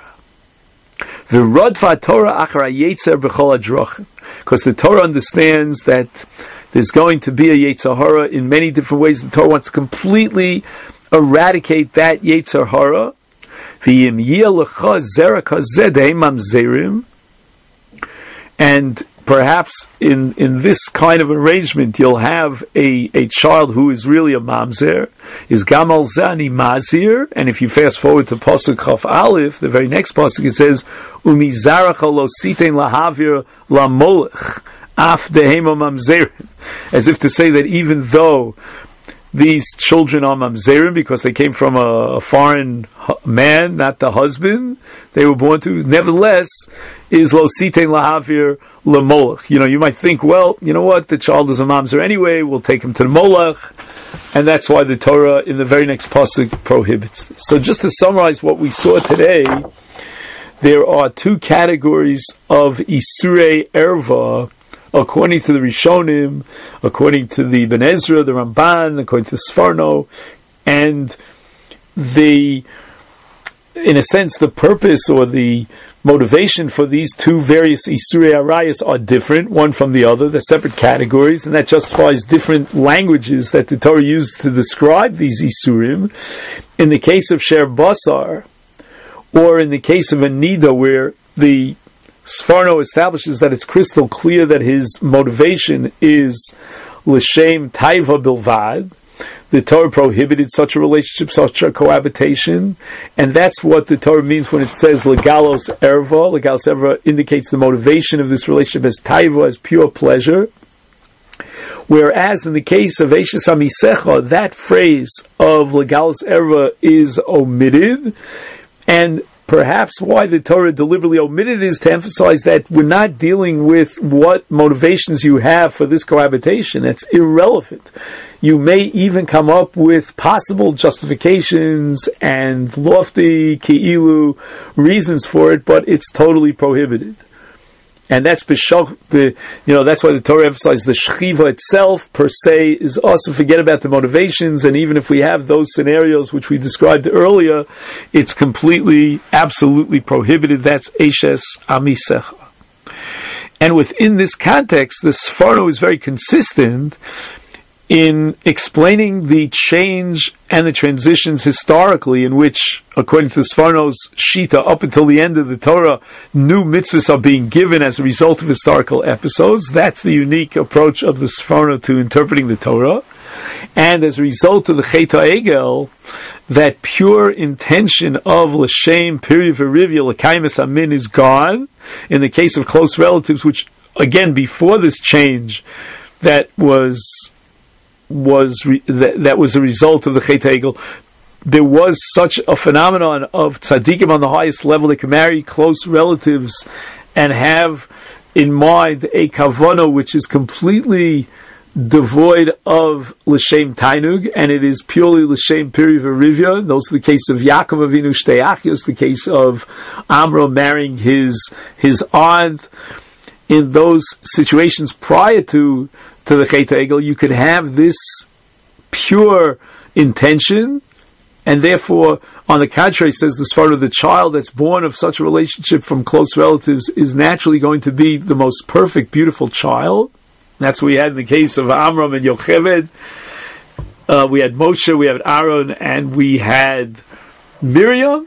Because the Torah understands that there's going to be a Yetzer Hara in many different ways. The Torah wants to completely eradicate that Yetzer Hara. And perhaps in, in this kind of arrangement, you'll have a, a child who is really a mamzer, is Gamal Zani Mazir, and if you fast forward to Pasuk Chaf Aleph, the very next Pasuk, it says, Umizaracha lo sitein lahavir la molech, af dehema mamzerim, as if to say that even though these children are mamzerim because they came from a, a foreign man, not the husband they were born to, nevertheless, is lo sitein lahavir la molech. You know, you might think, well, you know what, the child is a mamzer anyway, we'll take him to the molech, and that's why the Torah in the very next pasuk prohibits this. So just to summarize what we saw today, there are two categories of Isurei Erva, according to the Rishonim, according to the Ben Ezra, the Ramban, according to the Sforno, and the, in a sense, the purpose or the motivation for these two various Isurei Arayos are different, one from the other. They're separate categories, and that justifies different languages that the Torah used to describe these Isurim. In the case of Sher Basar, or in the case of a Nida, where the Sforno establishes that it's crystal clear that his motivation is l'shem taiva bilvad, the Torah prohibited such a relationship, such a cohabitation, and that's what the Torah means when it says legalos erva. Legalos erva indicates the motivation of this relationship as taiva, as pure pleasure. Whereas in the case of Eishes Amisecha, that phrase of legalos erva is omitted, and perhaps why the Torah deliberately omitted it is to emphasize that we're not dealing with what motivations you have for this cohabitation. It's irrelevant. You may even come up with possible justifications and lofty ki'ilu reasons for it, but it's totally prohibited. And that's the you know that's why the Torah emphasizes the shchiva itself per se is also, forget about the motivations, and even if we have those scenarios which we described earlier, it's completely, absolutely prohibited. That's Eishes Amisecha. And within this context, the Sforno is very consistent in explaining the change and the transitions historically, in which, according to the Sforno's Shita, up until the end of the Torah, new mitzvahs are being given as a result of historical episodes. That's the unique approach of the Sforno to interpreting the Torah. And as a result of the Chet HaEgel, that pure intention of L'Shem, Piri V'Rivya, L'Kaimes Amin is gone. In the case of close relatives, which, again, before this change, that was... was re- that, that was a result of the Chet HaEgel. There was such a phenomenon of tzaddikim on the highest level. They can marry close relatives and have in mind a kavanah which is completely devoid of l'shem tainug, and it is purely l'shem piri v'rivya. Those are the case of Yaakov Avinu shtei achios, the case of Amram marrying his his aunt. In those situations prior to to the Chet HaEgel, you could have this pure intention, and therefore, on the contrary, says the Sforno, the child that's born of such a relationship from close relatives is naturally going to be the most perfect, beautiful child. That's what we had in the case of Amram and Yocheved. Uh, we had Moshe, we had Aaron, and we had Miriam.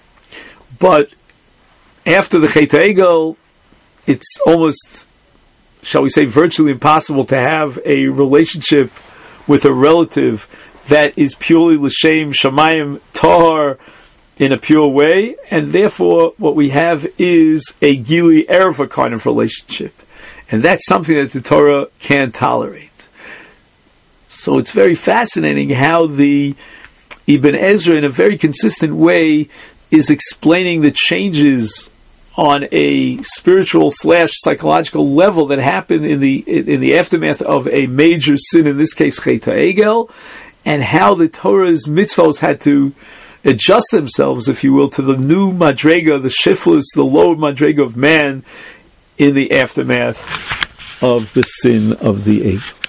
But after the Chet HaEgel, it's almost, shall we say, virtually impossible to have a relationship with a relative that is purely l'shem shamayim tahar in a pure way, and therefore what we have is a gili erva kind of relationship, and that's something that the Torah can't tolerate. So it's very fascinating how the Ibn Ezra, in a very consistent way, is explaining the changes on a spiritual slash psychological level that happened in the in the aftermath of a major sin, in this case Chet HaEgel, and how the Torah's mitzvos had to adjust themselves, if you will, to the new madrega, the shiflus, the lower madrega of man in the aftermath of the sin of the ape.